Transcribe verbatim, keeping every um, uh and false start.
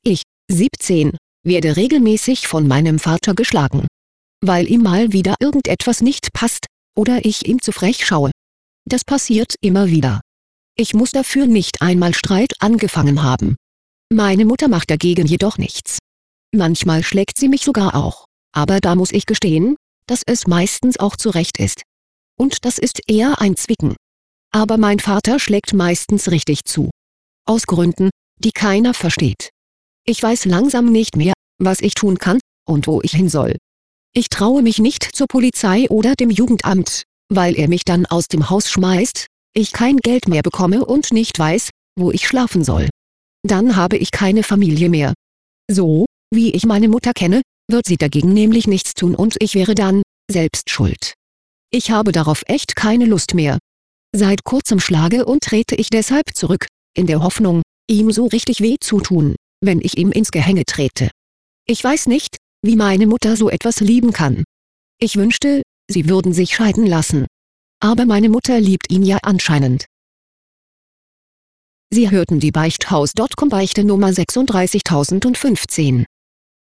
Ich, siebzehn, werde regelmäßig von meinem Vater geschlagen. Weil ihm mal wieder irgendetwas nicht passt, oder ich ihm zu frech schaue. Das passiert immer wieder. Ich muss dafür nicht einmal Streit angefangen haben. Meine Mutter macht dagegen jedoch nichts. Manchmal schlägt sie mich sogar auch, aber da muss ich gestehen, dass es meistens auch zu Recht ist. Und das ist eher ein Zwicken. Aber mein Vater schlägt meistens richtig zu. Aus Gründen, die keiner versteht. Ich weiß langsam nicht mehr, was ich tun kann, und wo ich hin soll. Ich traue mich nicht zur Polizei oder dem Jugendamt, weil er mich dann aus dem Haus schmeißt, ich kein Geld mehr bekomme und nicht weiß, wo ich schlafen soll. Dann habe ich keine Familie mehr. So, wie ich meine Mutter kenne, wird sie dagegen nämlich nichts tun und ich wäre dann selbst schuld. Ich habe darauf echt keine Lust mehr. Seit kurzem schlage und trete ich deshalb zurück, in der Hoffnung, ihm so richtig weh zu tun, wenn ich ihm ins Gehänge trete. Ich weiß nicht, wie meine Mutter so etwas lieben kann. Ich wünschte, sie würden sich scheiden lassen. Aber meine Mutter liebt ihn ja anscheinend. Sie hörten die Beichthaus Punkt com Beichte Nummer sechsunddreißigtausendfünfzehn.